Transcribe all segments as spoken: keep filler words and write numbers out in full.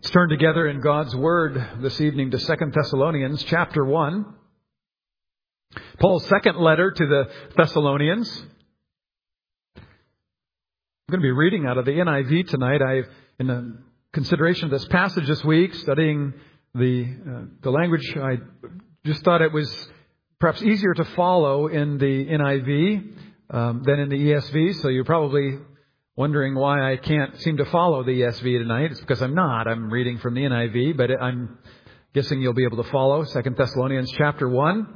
Let's turn together in God's Word this evening to Second Thessalonians chapter one. Paul's second letter to the Thessalonians. I'm going to be reading out of the N I V tonight. I, in the consideration of this passage this week, studying the uh, the language, I just thought it was perhaps easier to follow in the N I V um, than in the E S V. So you're probably wondering why I can't seem to follow the E S V tonight. It's because I'm not. I'm reading from the N I V, but I'm guessing you'll be able to follow Second Thessalonians chapter one.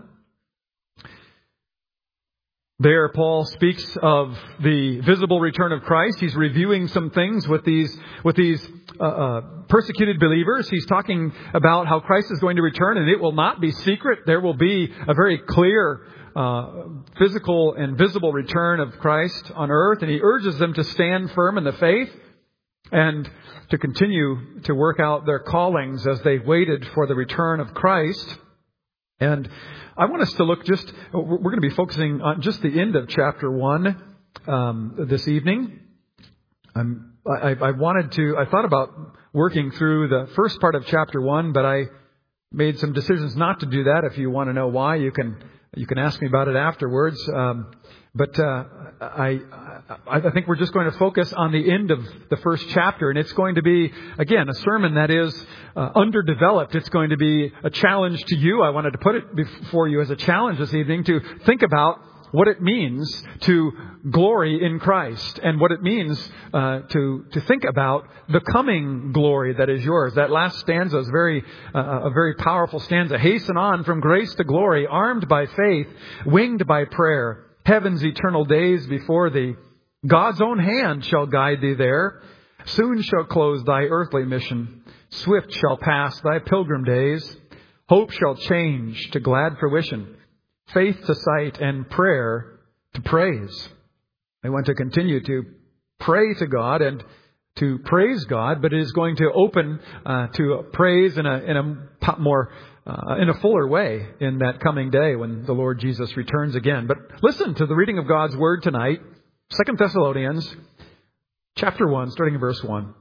There, Paul speaks of the visible return of Christ. He's reviewing some things with these with these uh, uh, persecuted believers. He's talking about how Christ is going to return, and it will not be secret. There will be a very clear uh, physical and visible return of Christ on earth, and he urges them to stand firm in the faith and to continue to work out their callings as they waited for the return of Christ. And I want us to look just, we're going to be focusing on just the end of chapter one um, this evening. I'm, I, I wanted to, I thought about working through the first part of chapter one, but I made some decisions not to do that. If you want to know why, you can you can ask me about it afterwards. Um, but uh, I, I I think we're just going to focus on the end of the first chapter, and it's going to be, again, a sermon that is uh, underdeveloped. It's going to be a challenge to you. I wanted to put it before you as a challenge this evening to think about what it means to glory in Christ and what it means uh, to to think about the coming glory that is yours. That last stanza is very uh, a very powerful stanza. Hasten on from grace to glory, armed by faith, winged by prayer. Heaven's eternal days before thee. God's own hand shall guide thee there. Soon shall close thy earthly mission. Swift shall pass thy pilgrim days. Hope shall change to glad fruition. Faith to sight and prayer to praise. I want to continue to pray to God and to praise God, but it is going to open uh, to praise in a in a more uh, in a fuller way in that coming day when the Lord Jesus returns again. But listen to the reading of God's Word tonight, Second Thessalonians chapter one, starting in verse one.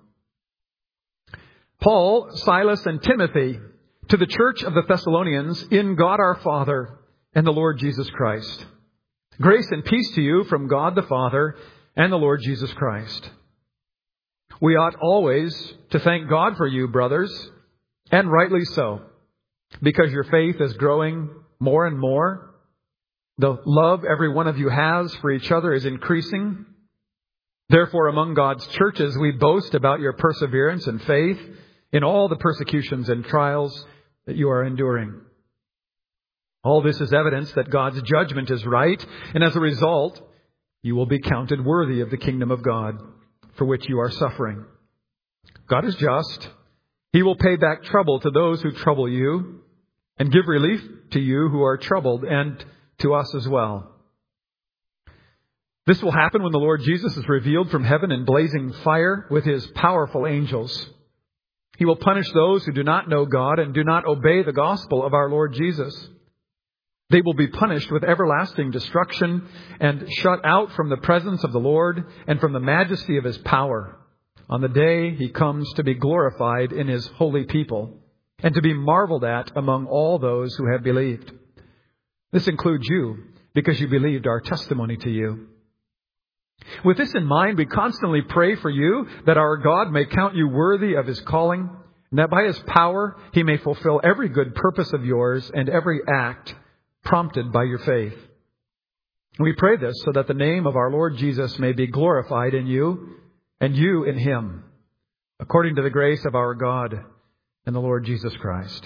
Paul, Silas, and Timothy to the church of the Thessalonians in God our Father and the Lord Jesus Christ. Grace and peace to you from God the Father and the Lord Jesus Christ. We ought always to thank God for you, brothers, and rightly so, because your faith is growing more and more. The love every one of you has for each other is increasing. Therefore, among God's churches, we boast about your perseverance and faith in all the persecutions and trials that you are enduring. All this is evidence that God's judgment is right, and as a result, you will be counted worthy of the kingdom of God, for which you are suffering. God is just. He will pay back trouble to those who trouble you, and give relief to you who are troubled, and to us as well. This will happen when the Lord Jesus is revealed from heaven in blazing fire with his powerful angels. He will punish those who do not know God and do not obey the gospel of our Lord Jesus. They will be punished with everlasting destruction and shut out from the presence of the Lord and from the majesty of his power on the day he comes to be glorified in his holy people and to be marveled at among all those who have believed. This includes you, because you believed our testimony to you. With this in mind, we constantly pray for you that our God may count you worthy of his calling, and that by his power he may fulfill every good purpose of yours and every act prompted by your faith. We pray this so that the name of our Lord Jesus may be glorified in you and you in him, according to the grace of our God and the Lord Jesus Christ.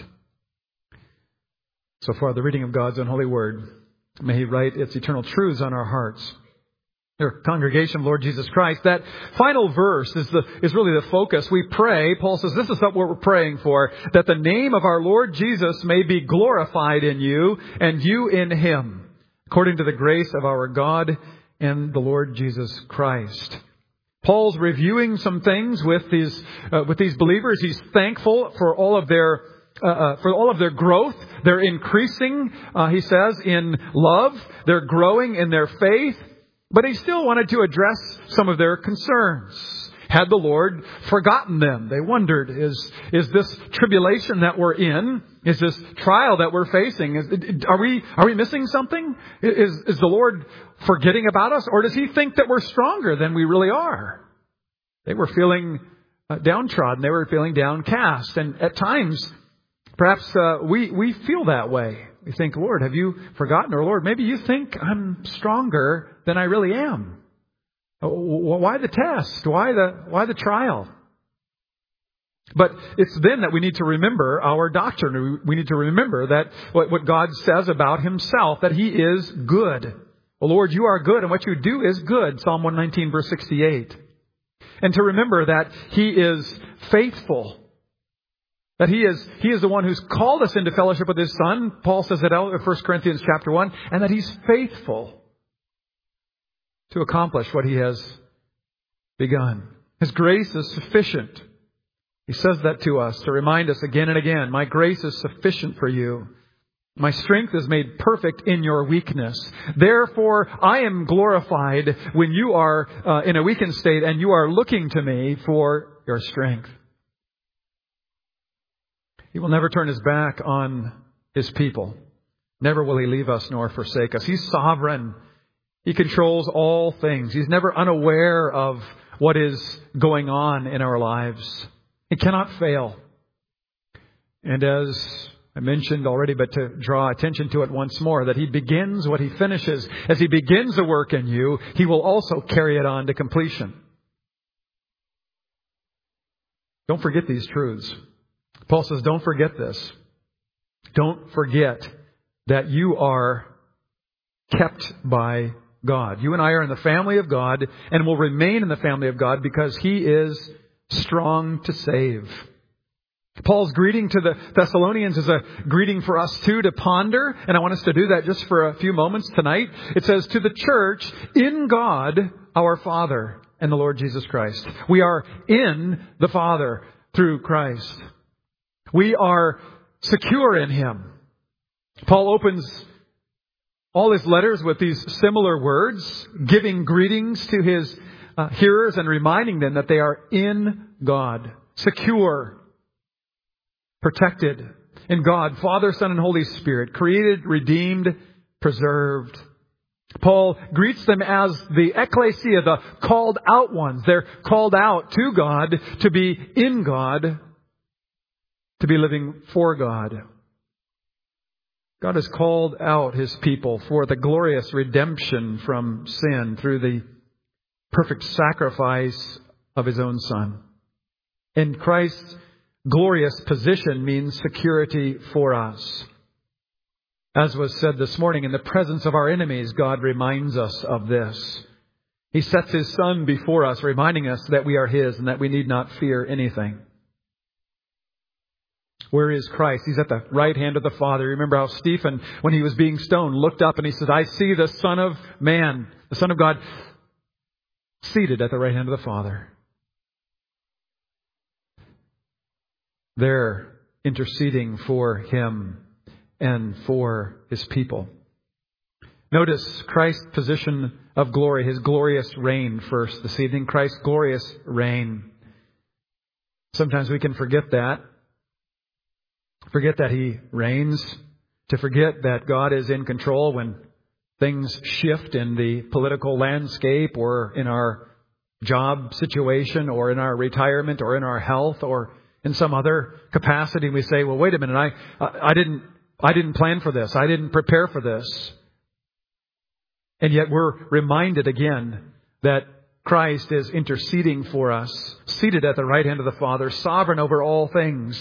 So far, the reading of God's own holy word. May he write its eternal truths on our hearts. Dear congregation of Lord Jesus Christ, that final verse is the is really the focus. We pray, Paul says, this is what we're praying for, that the name of our Lord Jesus may be glorified in you and you in him, according to the grace of our God and the Lord Jesus Christ. Paul's reviewing some things with these uh, with these believers. He's thankful for all of their uh, uh, for all of their growth. They're increasing, uh, he says, in love. They're growing in their faith. But he still wanted to address some of their concerns. Had the Lord forgotten them? They wondered, is, is this tribulation that we're in, is this trial that we're facing, is, are we, are we missing something? Is, is the Lord forgetting about us? Or does He think that we're stronger than we really are? They were feeling uh, downtrodden. They were feeling downcast. And at times, perhaps uh, we, we feel that way. We think, Lord, have you forgotten? Or Lord, maybe you think I'm stronger than I really am. Why the test? Why the why the trial? But it's then that we need to remember our doctrine. We need to remember that what, what God says about Himself, that He is good. Well, Lord, you are good, and what you do is good. Psalm one nineteen, verse sixty-eight. And to remember that He is faithful. That He is He is the one who's called us into fellowship with His Son. Paul says that out in First Corinthians chapter one. And that He's faithful to accomplish what He has begun. His grace is sufficient. He says that to us to remind us again and again. My grace is sufficient for you. My strength is made perfect in your weakness. Therefore, I am glorified when you are uh, in a weakened state and you are looking to me for your strength. He will never turn His back on His people. Never will He leave us nor forsake us. He's sovereign. He controls all things. He's never unaware of what is going on in our lives. He cannot fail. And as I mentioned already, but to draw attention to it once more, that He begins what He finishes. As He begins the work in you, He will also carry it on to completion. Don't forget these truths. Paul says, don't forget this. Don't forget that you are kept by God. You and I are in the family of God and will remain in the family of God because He is strong to save. Paul's greeting to the Thessalonians is a greeting for us too to ponder. And I want us to do that just for a few moments tonight. It says, to the church in God, our Father and the Lord Jesus Christ. We are in the Father through Christ. We are secure in Him. Paul opens all his letters with these similar words, giving greetings to his uh, hearers and reminding them that they are in God, secure, protected in God, Father, Son, and Holy Spirit, created, redeemed, preserved. Paul greets them as the ecclesia, the called out ones. They're called out to God, to be in God, to be living for God. God has called out His people for the glorious redemption from sin through the perfect sacrifice of His own Son. And Christ's glorious position means security for us. As was said this morning, in the presence of our enemies, God reminds us of this. He sets His Son before us, reminding us that we are His and that we need not fear anything. Where is Christ? He's at the right hand of the Father. Remember how Stephen, when he was being stoned, looked up and he said, I see the Son of Man, the Son of God, seated at the right hand of the Father. There, interceding for Him and for His people. Notice Christ's position of glory, His glorious reign first this evening. Christ's glorious reign. Sometimes we can forget that. Forget that He reigns. To forget that God is in control when things shift in the political landscape or in our job situation or in our retirement or in our health or in some other capacity. We say, well, wait a minute, I, I didn't, I didn't plan for this. I didn't prepare for this. And yet we're reminded again that Christ is interceding for us, seated at the right hand of the Father, sovereign over all things.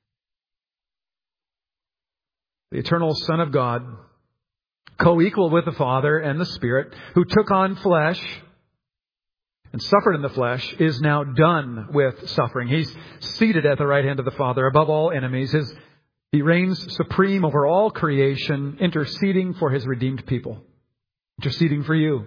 The eternal Son of God, co-equal with the Father and the Spirit, who took on flesh and suffered in the flesh, is now done with suffering. He's seated at the right hand of the Father, above all enemies. His, he reigns supreme over all creation, interceding for His redeemed people, interceding for you.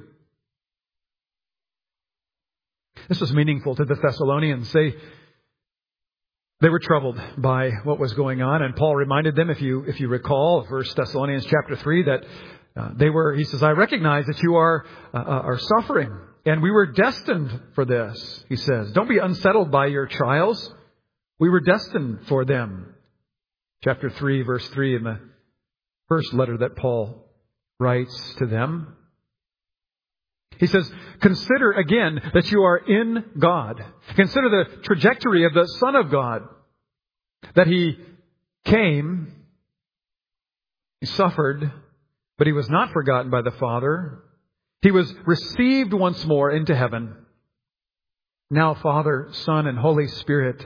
This was meaningful to the Thessalonians. They They were troubled by what was going on, and Paul reminded them, if you if you recall, First Thessalonians chapter three, that uh, they were. He says, "I recognize that you are uh, are suffering. and we were destined for this, he says. Don't be unsettled by your trials. We were destined for them. Chapter three, verse three, in the first letter that Paul writes to them. He says, consider again that you are in God. Consider the trajectory of the Son of God. That He came, He suffered, but He was not forgotten by the Father. He was received once more into heaven. Now Father, Son, and Holy Spirit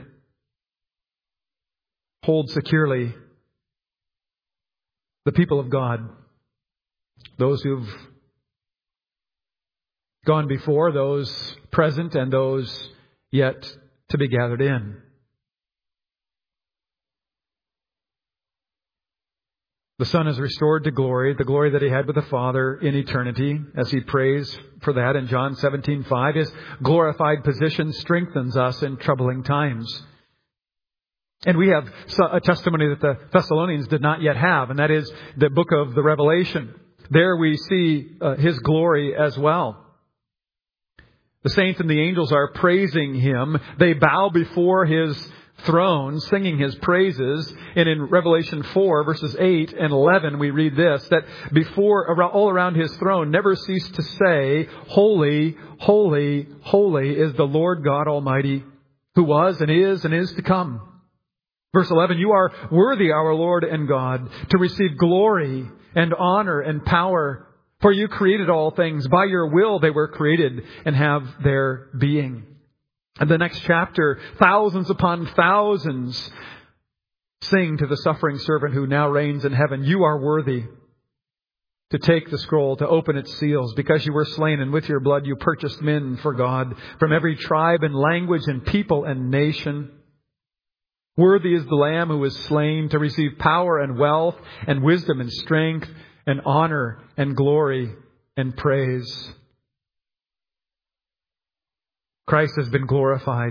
hold securely the people of God. Those who've gone before, those present, and those yet to be gathered in. The Son is restored to glory, the glory that He had with the Father in eternity, as He prays for that in John seventeen five. His glorified position strengthens us in troubling times. And we have a testimony that the Thessalonians did not yet have, and that is the book of the Revelation. There we see uh, His glory as well. The saints and the angels are praising Him. They bow before His throne, singing His praises. And in Revelation four, verses eight and eleven, we read this, that before, all around His throne, never cease to say, Holy, holy, holy is the Lord God Almighty, who was and is and is to come. Verse eleven, you are worthy, our Lord and God, to receive glory and honor and power. For you created all things. By your will they were created and have their being. And the next chapter, thousands upon thousands sing to the suffering servant who now reigns in heaven. You are worthy to take the scroll, to open its seals, because you were slain, and with your blood you purchased men for God from every tribe and language and people and nation. Worthy is the Lamb who was slain to receive power and wealth and wisdom and strength and honor and glory and praise. Christ has been glorified,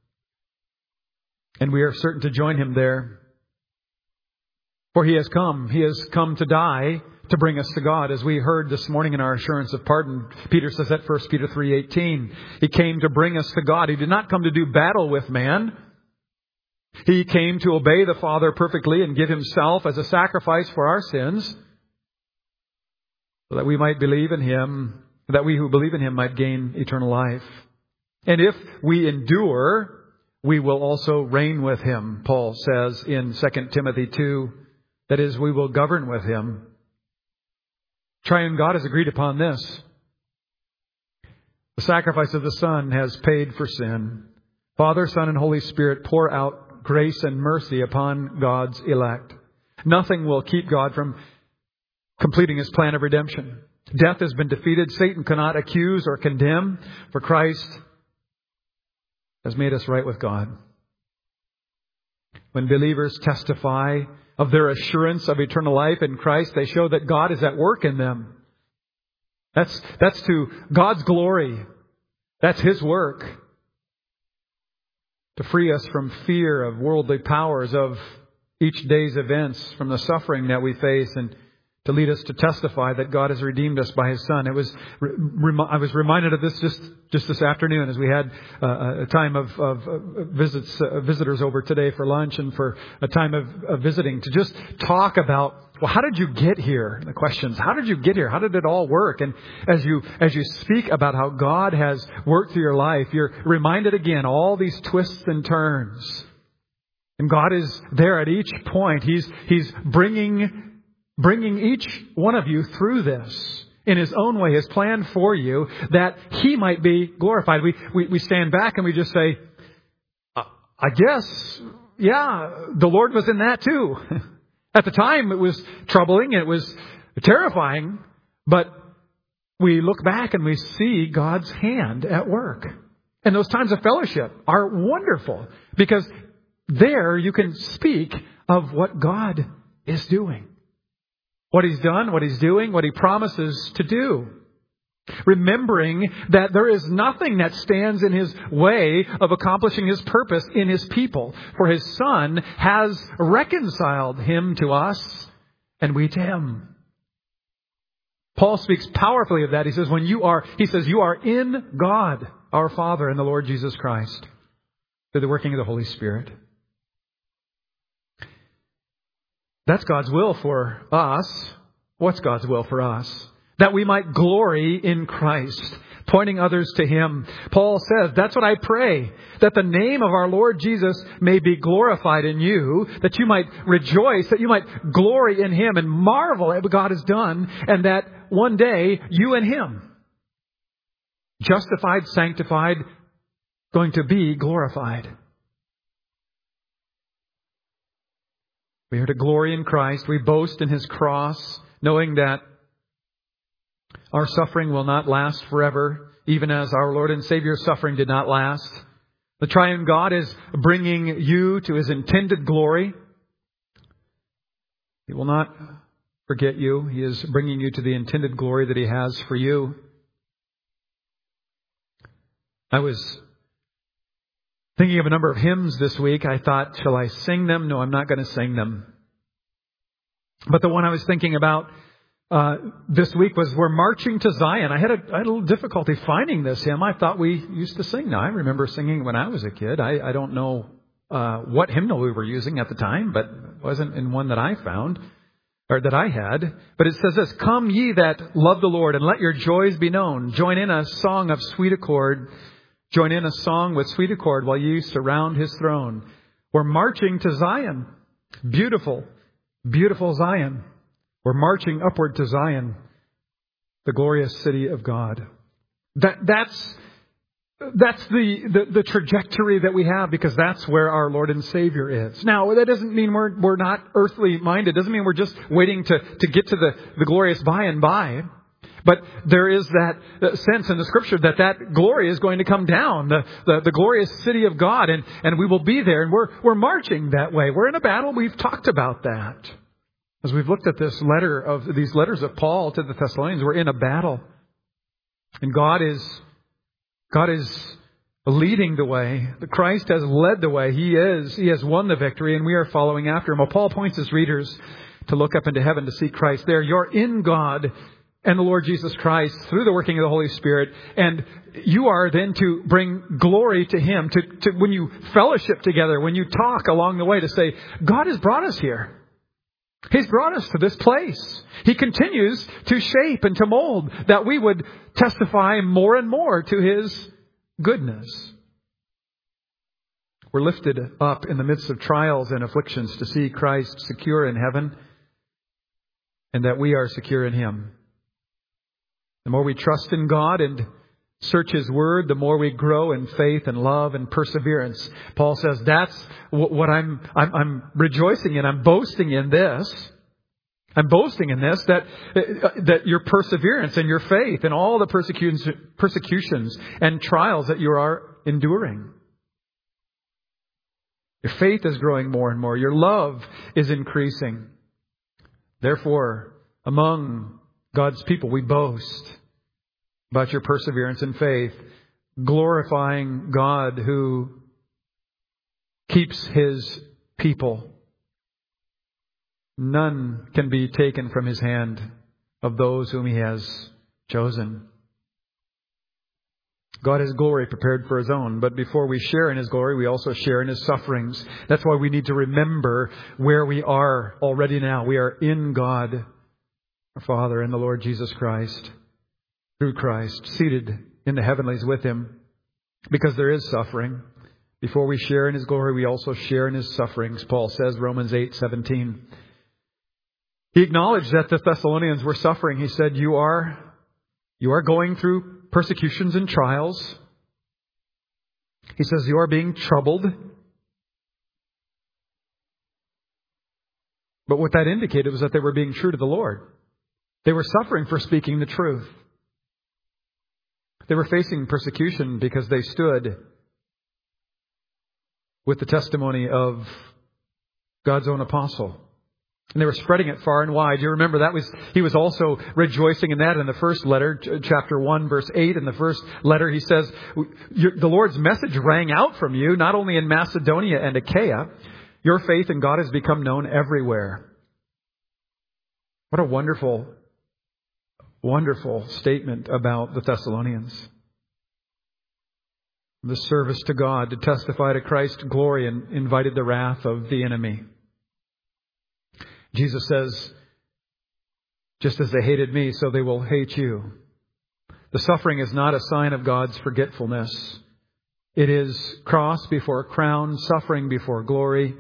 and we are certain to join Him there. For He has come. He has come to die to bring us to God. As we heard this morning in our assurance of pardon, Peter says that First Peter three eighteen. He came to bring us to God. He did not come to do battle with man. He came to obey the Father perfectly and give Himself as a sacrifice for our sins, so that we might believe in Him, that we who believe in Him might gain eternal life. And if we endure, we will also reign with Him, Paul says in Second Timothy two. That is, we will govern with Him. Triune God has agreed upon this. The sacrifice of the Son has paid for sin. Father, Son, and Holy Spirit pour out grace and mercy upon God's elect. Nothing will keep God from completing His plan of redemption. Death has been defeated. Satan cannot accuse or condemn, for Christ has made us right with God. When believers testify of their assurance of eternal life in Christ, they show that God is at work in them. That's, that's to God's glory. That's His work. To free us from fear of worldly powers, of each day's events, from the suffering that we face, and to lead us to testify that God has redeemed us by His Son. It was, I was reminded of this just, just this afternoon as we had uh, a time of, of visits, uh, visitors over today for lunch and for a time of, of visiting, to just talk about, well, how did you get here? The questions, how did you get here? How did it all work? And as you, as you speak about how God has worked through your life, you're reminded again, all these twists and turns. And God is there at each point. He's, He's bringing Bringing each one of you through this in His own way, His plan for you, that He might be glorified. We, we, we stand back and we just say, I guess, yeah, the Lord was in that too. At the time it was troubling, it was terrifying, but we look back and we see God's hand at work. And those times of fellowship are wonderful, because there you can speak of what God is doing. What He's done, what He's doing, what He promises to do. Remembering that there is nothing that stands in His way of accomplishing His purpose in His people. For His Son has reconciled Him to us, and we to Him. Paul speaks powerfully of that. He says, when you are, he says, you are in God, our Father, and the Lord Jesus Christ, through the working of the Holy Spirit. That's God's will for us. What's God's will for us? That we might glory in Christ, pointing others to Him. Paul says, that's what I pray, that the name of our Lord Jesus may be glorified in you, that you might rejoice, that you might glory in Him and marvel at what God has done, and that one day you and Him, justified, sanctified, going to be glorified. We are to glory in Christ. We boast in His cross, knowing that our suffering will not last forever, even as our Lord and Savior's suffering did not last. The triune God is bringing you to His intended glory. He will not forget you. He is bringing you to the intended glory that He has for you. I was thinking of a number of hymns this week. I thought, shall I sing them? No, I'm not going to sing them. But the one I was thinking about uh, this week was We're Marching to Zion. I had, a, I had a little difficulty finding this hymn. I thought we used to sing. Now, I remember singing when I was a kid. I, I don't know uh, what hymnal we were using at the time, but it wasn't in one that I found or that I had. But it says this, come ye that love the Lord, and let your joys be known. Join in a song of sweet accord. Join in a song with sweet accord while ye surround His throne. We're marching to Zion. Beautiful, beautiful Zion. We're marching upward to Zion, the glorious city of God. That, that's that's the, the, the trajectory that we have, because that's where our Lord and Savior is. Now, that doesn't mean we're we're not earthly minded. It doesn't mean we're just waiting to, to get to the, the glorious by and by. But there is that sense in the Scripture that that glory is going to come down, the, the, the glorious city of God, and, and we will be there, and we're we're marching that way. We're in a battle. We've talked about that. As we've looked at this letter of these letters of Paul to the Thessalonians, we're in a battle. And God is God is leading the way. The Christ has led the way. He is. He has won the victory, and we are following after Him. Well, Paul points his readers to look up into heaven to see Christ there. You're in God and the Lord Jesus Christ through the working of the Holy Spirit. And you are then to bring glory to Him. To, to when you fellowship together, when you talk along the way, to say, God has brought us here. He's brought us to this place. He continues to shape and to mold that we would testify more and more to His goodness. We're lifted up in the midst of trials and afflictions to see Christ secure in heaven, and that we are secure in Him. The more we trust in God and search His Word, the more we grow in faith and love and perseverance. Paul says that's what I'm, I'm, I'm rejoicing in. I'm boasting in this. I'm boasting in this, that, that your perseverance and your faith and all the persecutions, persecutions and trials that you are enduring. Your faith is growing more and more. Your love is increasing. Therefore, among God's people, we boast about your perseverance and faith, glorifying God who keeps His people. None can be taken from His hand of those whom He has chosen. God has glory prepared for His own, but before we share in His glory, we also share in His sufferings. That's why we need to remember where we are already now. We are in God, our Father, and the Lord Jesus Christ. Through Christ, seated in the heavenlies with Him, because there is suffering. Before we share in His glory, we also share in His sufferings. Paul says, Romans eight seventeen. He acknowledged that the Thessalonians were suffering. He said, you are, you are going through persecutions and trials. He says, you are being troubled. But what that indicated was that they were being true to the Lord. They were suffering for speaking the truth. They were facing persecution because they stood with the testimony of God's own apostle. And they were spreading it far and wide. You remember that was, he was also rejoicing in that in the first letter, chapter one, verse eight. In the first letter, he says, the Lord's message rang out from you, not only in Macedonia and Achaia. Your faith in God has become known everywhere. What a wonderful wonderful statement about the Thessalonians. The service to God, to testify to Christ's glory, and invited the wrath of the enemy. Jesus says, just as they hated me, so they will hate you. The suffering is not a sign of God's forgetfulness. It is cross before crown, suffering before glory.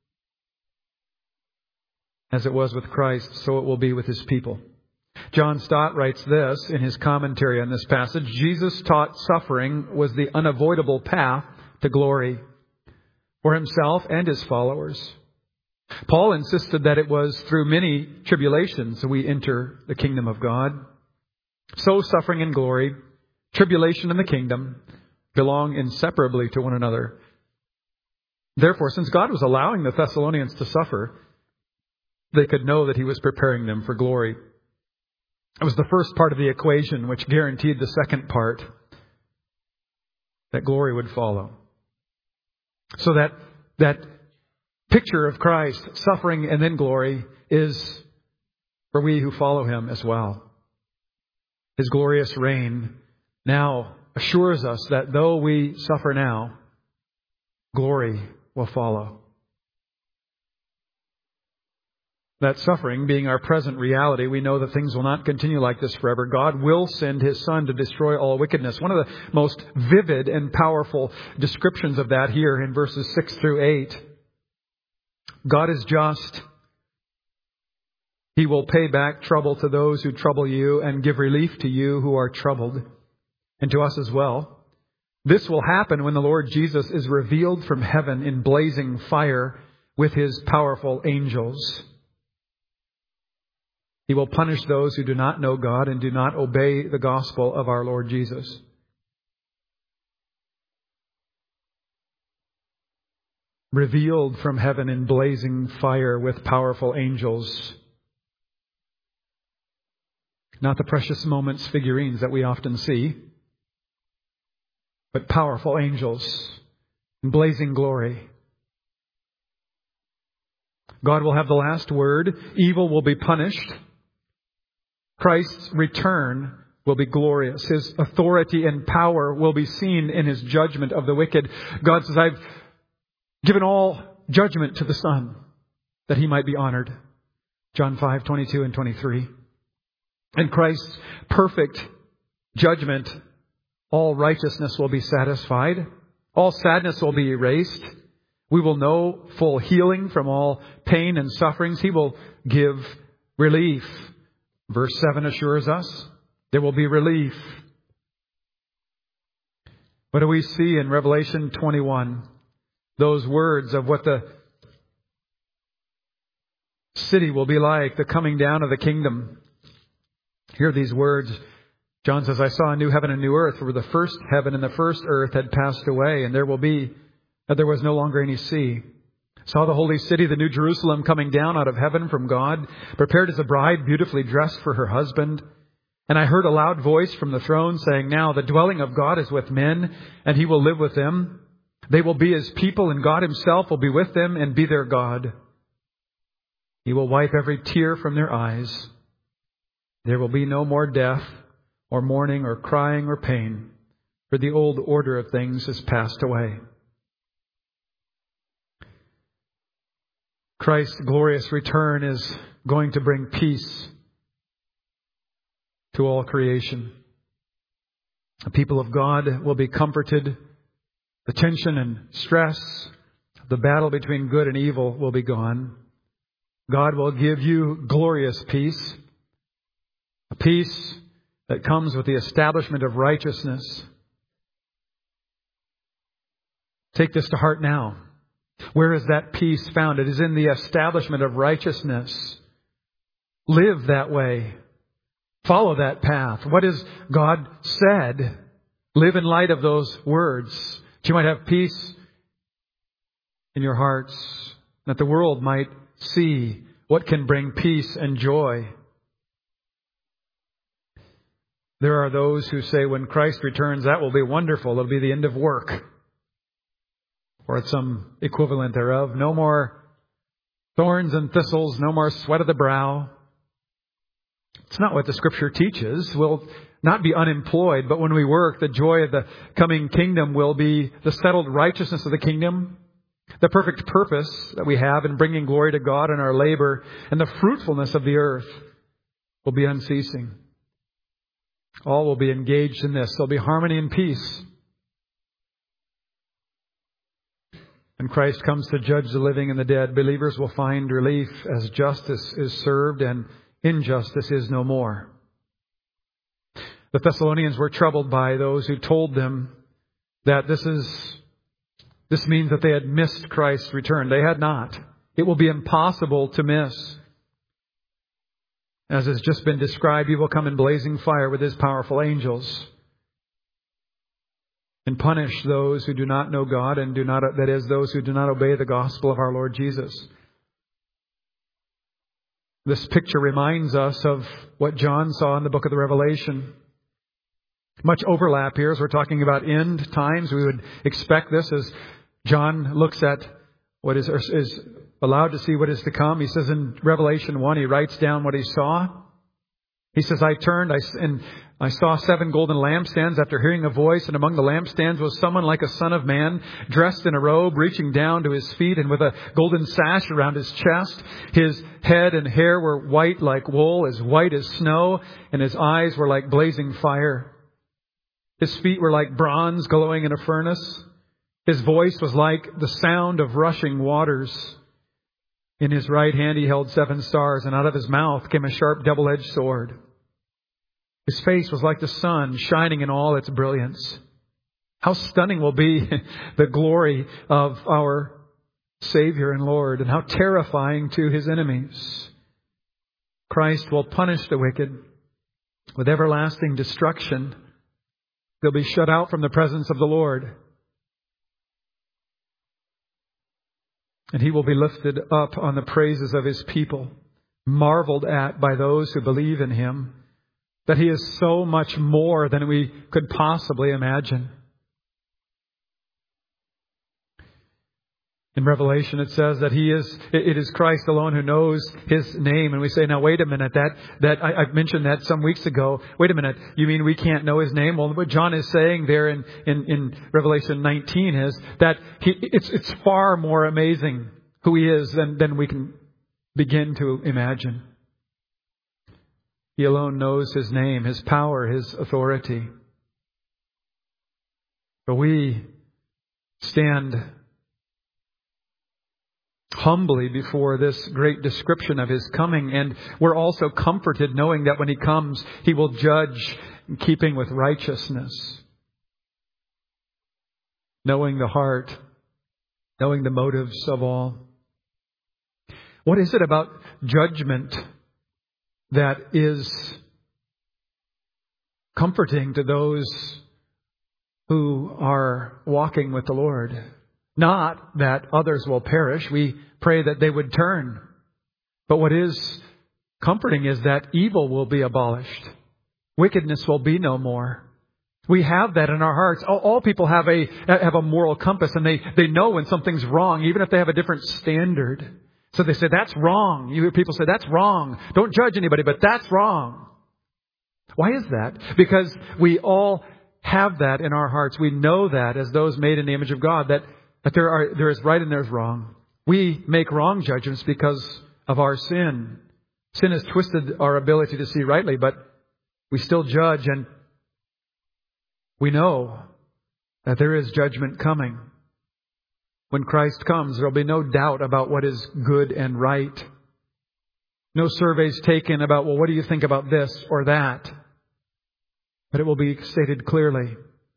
As it was with Christ, so it will be with His people. John Stott writes this in his commentary on this passage. Jesus taught suffering was the unavoidable path to glory for Himself and His followers. Paul insisted that it was through many tribulations we enter the kingdom of God. So suffering and glory, tribulation and the kingdom belong inseparably to one another. Therefore, since God was allowing the Thessalonians to suffer, they could know that He was preparing them for glory. It was the first part of the equation which guaranteed the second part, that glory would follow. So that that picture of Christ, suffering and then glory, is for we who follow Him as well. His glorious reign now assures us that though we suffer now, glory will follow. That suffering being our present reality, we know that things will not continue like this forever. God will send His Son to destroy all wickedness. One of the most vivid and powerful descriptions of that here in verses six through eight. God is just. He will pay back trouble to those who trouble you and give relief to you who are troubled, and to us as well. This will happen when the Lord Jesus is revealed from heaven in blazing fire with His powerful angels. He will punish those who do not know God and do not obey the gospel of our Lord Jesus. Revealed from heaven in blazing fire with powerful angels. Not the precious moments figurines that we often see, but powerful angels in blazing glory. God will have the last word. Evil will be punished. Christ's return will be glorious. His authority and power will be seen in His judgment of the wicked. God says, I've given all judgment to the Son, that He might be honored. John five, twenty-two and twenty-three. In Christ's perfect judgment, all righteousness will be satisfied. All sadness will be erased. We will know full healing from all pain and sufferings. He will give relief. Verse seven assures us there will be relief. What do we see in Revelation twenty-one? Those words of what the city will be like, the coming down of the kingdom. Hear these words. John says, I saw a new heaven and a new earth, for the first heaven and the first earth had passed away, and there will be, that there was no longer any sea. Saw the holy city, the new Jerusalem, coming down out of heaven from God, prepared as a bride, beautifully dressed for her husband. And I heard a loud voice from the throne saying, now the dwelling of God is with men, and He will live with them. They will be His people, and God Himself will be with them and be their God. He will wipe every tear from their eyes. There will be no more death, or mourning, or crying, or pain, for the old order of things has passed away. Christ's glorious return is going to bring peace to all creation. The people of God will be comforted. The tension and stress, the battle between good and evil will be gone. God will give you glorious peace, a peace that comes with the establishment of righteousness. Take this to heart now. Where is that peace found? It is in the establishment of righteousness. Live that way. Follow that path. What has God said? Live in light of those words, that you might have peace in your hearts, that the world might see what can bring peace and joy. There are those who say when Christ returns, that will be wonderful. It'll be the end of work. Or at some equivalent thereof. No more thorns and thistles, no more sweat of the brow. It's not what the Scripture teaches. We'll not be unemployed, but when we work, the joy of the coming kingdom will be the settled righteousness of the kingdom, the perfect purpose that we have in bringing glory to God in our labor, and the fruitfulness of the earth will be unceasing. All will be engaged in this. There'll be harmony and peace. When Christ comes to judge the living and the dead, believers will find relief as justice is served and injustice is no more. The Thessalonians were troubled by those who told them that this is this means that they had missed Christ's return. They had not. It will be impossible to miss. As has just been described, He will come in blazing fire with His powerful angels and punish those who do not know God and do not, that is, those who do not obey the gospel of our Lord Jesus. This picture reminds us of what John saw in the book of the Revelation. Much overlap here as we're talking about end times. We would expect this as John looks at what is, is allowed to see what is to come. He says in Revelation one, he writes down what he saw. He says, I turned I, and I saw seven golden lampstands after hearing a voice, and among the lampstands was someone like a son of man, dressed in a robe, reaching down to his feet, and with a golden sash around his chest. His head and hair were white like wool, as white as snow, and his eyes were like blazing fire. His feet were like bronze glowing in a furnace. His voice was like the sound of rushing waters. In his right hand he held seven stars, and out of his mouth came a sharp double-edged sword. His face was like the sun, shining in all its brilliance. How stunning will be the glory of our Savior and Lord, and how terrifying to His enemies. Christ will punish the wicked with everlasting destruction. They'll be shut out from the presence of the Lord. And He will be lifted up on the praises of His people, marveled at by those who believe in Him, that He is so much more than we could possibly imagine. In Revelation it says that He is, it is Christ alone who knows His name. And we say, now wait a minute, that, that I, I mentioned that some weeks ago. Wait a minute, you mean we can't know His name? Well, what John is saying there in, in, in Revelation nineteen is that he, it's, it's far more amazing who He is than, than we can begin to imagine. He alone knows His name, His power, His authority. But we stand humbly before this great description of His coming, and we're also comforted knowing that when He comes, He will judge in keeping with righteousness. Knowing the heart, knowing the motives of all. What is it about judgment that is comforting to those who are walking with the Lord? Not that others will perish. We pray that they would turn. But what is comforting is that evil will be abolished. Wickedness will be no more. We have that in our hearts. All, all people have a have a moral compass, and they, they know when something's wrong, even if they have a different standard. So they say, that's wrong. You hear people say, that's wrong. Don't judge anybody, but that's wrong. Why is that? Because we all have that in our hearts. We know that as those made in the image of God, that But there are there is right and there's wrong. We make wrong judgments because of our sin. Sin has twisted our ability to see rightly, but we still judge, and we know that there is judgment coming. When Christ comes, there will be no doubt about what is good and right. No surveys taken about, well, what do you think about this or that? But it will be stated clearly.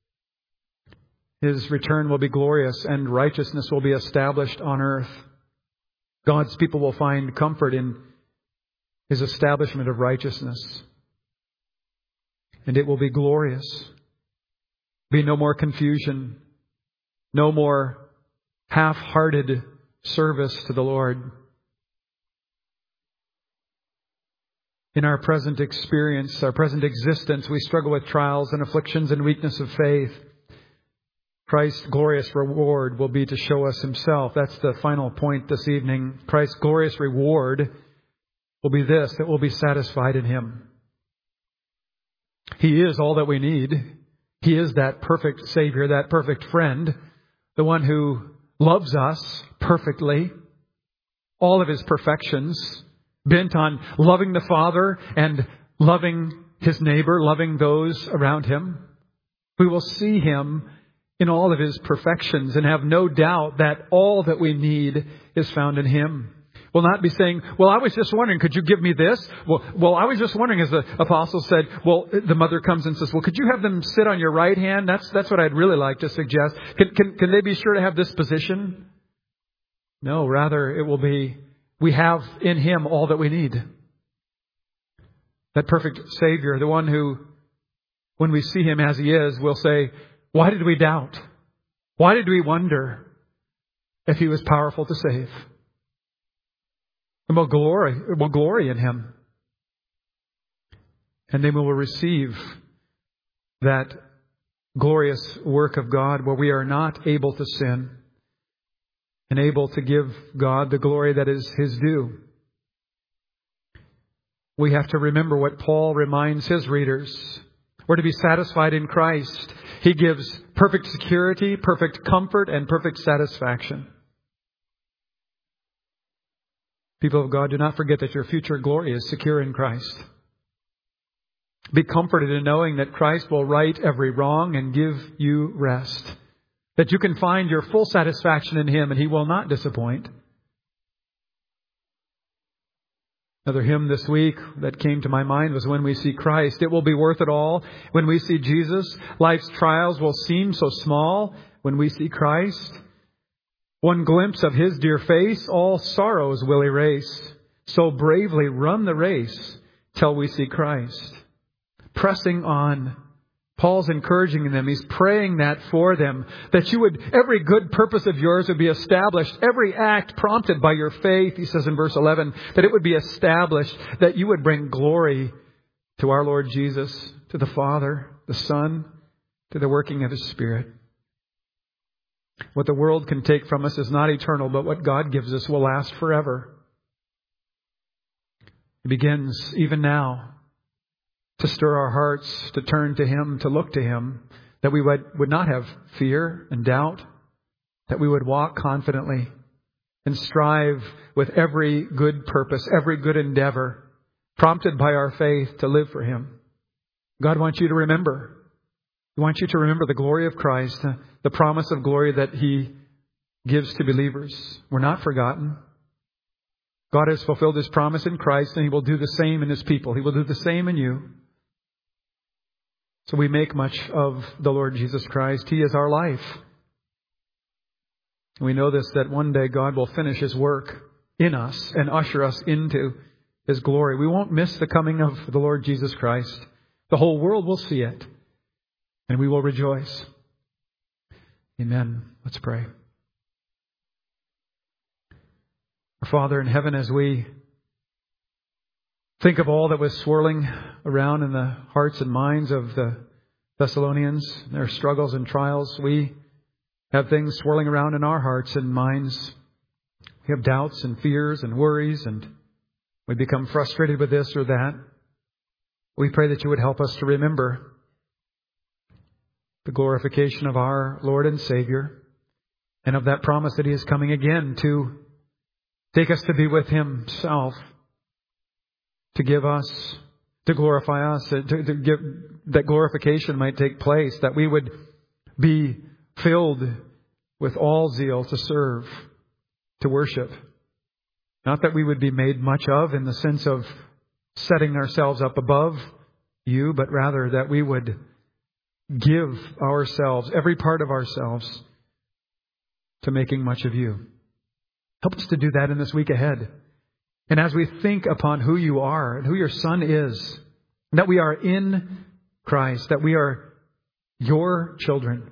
His return will be glorious, and righteousness will be established on earth. God's people will find comfort in His establishment of righteousness. And it will be glorious. Be no more confusion. No more half-hearted service to the Lord. In our present experience, our present existence, we struggle with trials and afflictions and weakness of faith. Christ's glorious reward will be to show us Himself. That's the final point this evening. Christ's glorious reward will be this, that we'll be satisfied in Him. He is all that we need. He is that perfect Savior, that perfect friend, the one who loves us perfectly, all of His perfections, bent on loving the Father and loving His neighbor, loving those around Him. We will see Him in all of His perfections and have no doubt that all that we need is found in Him. We'll not be saying, well, I was just wondering, could you give me this? Well, well, I was just wondering, as the apostle said, well, the mother comes and says, well, could you have them sit on your right hand? That's that's what I'd really like to suggest. Can, can, can they be sure to have this position? No, rather it will be, we have in Him all that we need. That perfect Savior, the one who, when we see Him as He is, will say, why did we doubt? Why did we wonder if He was powerful to save? And we'll glory, we'll glory in Him. And then we will receive that glorious work of God where we are not able to sin and able to give God the glory that is His due. We have to remember what Paul reminds his readers. We're to be satisfied in Christ. He gives perfect security, perfect comfort, and perfect satisfaction. People of God, do not forget that your future glory is secure in Christ. Be comforted in knowing that Christ will right every wrong and give you rest. That you can find your full satisfaction in Him and He will not disappoint. Another hymn this week that came to my mind was When We See Christ. It will be worth it all. When we see Jesus, life's trials will seem so small. When we see Christ, one glimpse of His dear face, all sorrows will erase. So bravely run the race till we see Christ. Pressing on. Paul's encouraging them. He's praying that for them. That you would, every good purpose of yours would be established. Every act prompted by your faith, he says in verse eleven, that it would be established. That you would bring glory to our Lord Jesus, to the Father, the Son, to the working of His Spirit. What the world can take from us is not eternal, but what God gives us will last forever. It begins even now to stir our hearts, to turn to Him, to look to Him, that we would, would not have fear and doubt, that we would walk confidently and strive with every good purpose, every good endeavor, prompted by our faith to live for Him. God wants you to remember. He wants you to remember the glory of Christ, the promise of glory that He gives to believers. We're not forgotten. God has fulfilled His promise in Christ, and He will do the same in His people. He will do the same in you. So we make much of the Lord Jesus Christ. He is our life. We know this, that one day God will finish His work in us and usher us into His glory. We won't miss the coming of the Lord Jesus Christ. The whole world will see it. And we will rejoice. Amen. Let's pray. Our Father in heaven, as we think of all that was swirling around in the hearts and minds of the Thessalonians, their struggles and trials, we have things swirling around in our hearts and minds. We have doubts and fears and worries, and we become frustrated with this or that. We pray that you would help us to remember the glorification of our Lord and Savior, and of that promise that He is coming again to take us to be with Himself, to give us, to glorify us, to, to give, that glorification might take place, that we would be filled with all zeal to serve, to worship. Not that we would be made much of in the sense of setting ourselves up above you, but rather that we would give ourselves, every part of ourselves, to making much of you. Help us to do that in this week ahead. And as we think upon who you are and who your Son is, and that we are in Christ, that we are your children.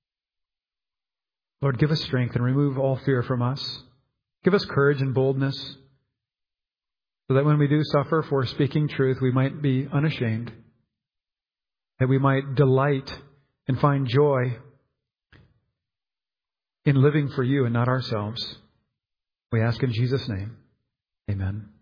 Lord, give us strength and remove all fear from us. Give us courage and boldness, so that when we do suffer for speaking truth, we might be unashamed. That we might delight and find joy in living for you and not ourselves. We ask in Jesus' name. Amen.